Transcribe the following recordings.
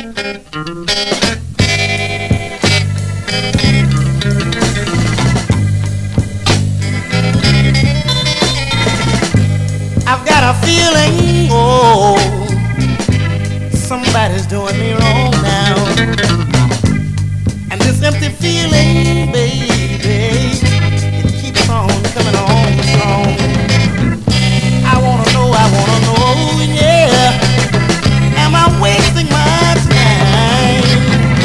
I've got a feeling, oh, somebody's doing me wrong now. And this empty feeling, baby, it keeps on coming on strong. I wanna know, yeah, am I wasting my time?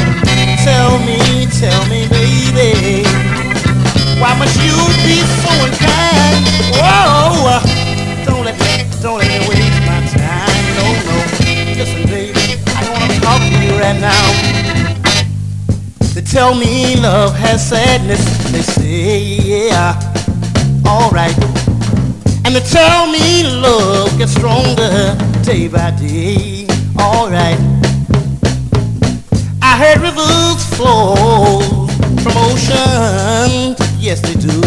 Tell me, baby, why must you be so unkind? Whoa, don't let me waste my time, no. Listen, baby, I wanna talk to you right now. They tell me love has sadness, they say, yeah, alright. And they tell me love gets stronger day by day, alright. I heard rivers flow from ocean, yes they do.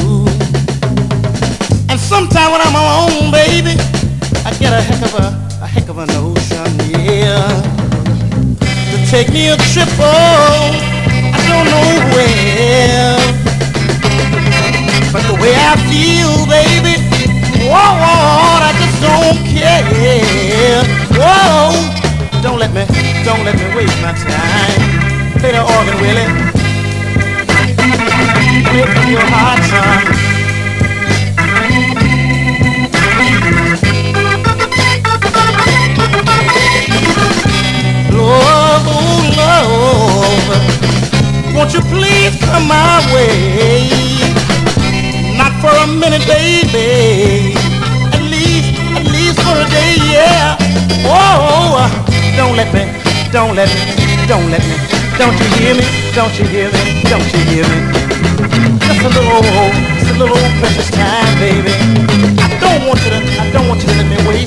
And sometime when I'm alone, baby, I get a heck of a notion, yeah, to take me a trip, oh, I don't know where, but the way I feel, baby, whoa, I just don't care. Whoa, don't let me waste my time. Play the organ, Willie. Play it from your heart, son. Love, oh love, won't you please come my way? Not for a minute, baby. At least for a day, yeah. Whoa, don't let me. Don't you hear me? Don't you hear me? Just a little precious time, baby. I don't want you to let me wait.